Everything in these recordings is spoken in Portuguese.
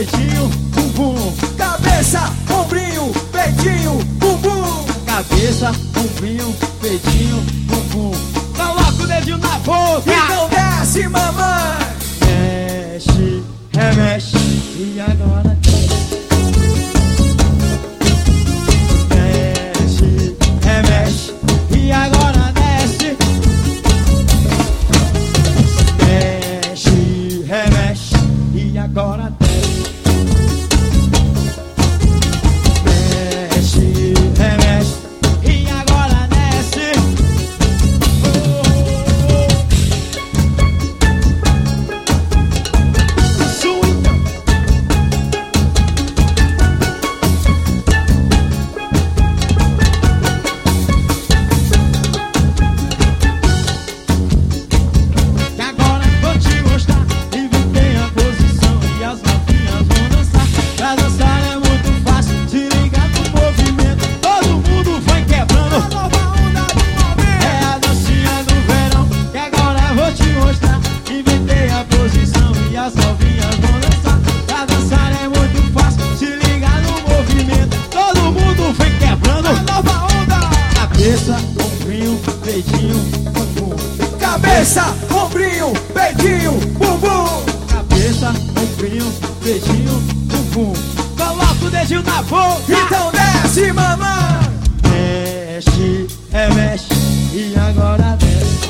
peitinho, bumbum. Cabeça, ombrinho, peitinho, bumbum. Cabeça, ombrinho, peitinho, bumbum. Coloca o dedinho na boca. Então desce, mamãe. Mexe, remexe. E agora mexe, remexe. E agora desce. Mexe, remexe. E agora desce. Mexe, remexe. E agora desce. Cabeça, ombrinho, peitinho, bumbum. Cabeça, ombrinho, peitinho, bumbum. Cabeça, ombrinho, peitinho, bumbum. Coloca o dedinho na boca. Então desce, mamãe. Mexe, remexe. E agora desce.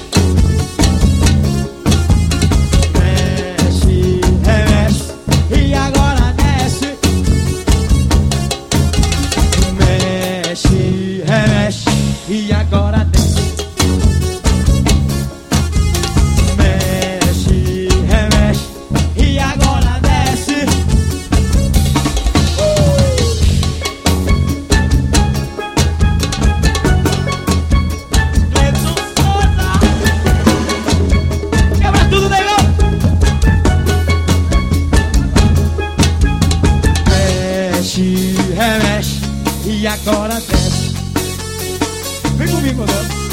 Mexe, remexe. E agora desce. Mexe, remexe. E agora desce. Mexe, remexe. E agora desce. Cleiton Souza. Quebra tudo, negão. Mexe, remexe. E agora desce. Vem comigo agora.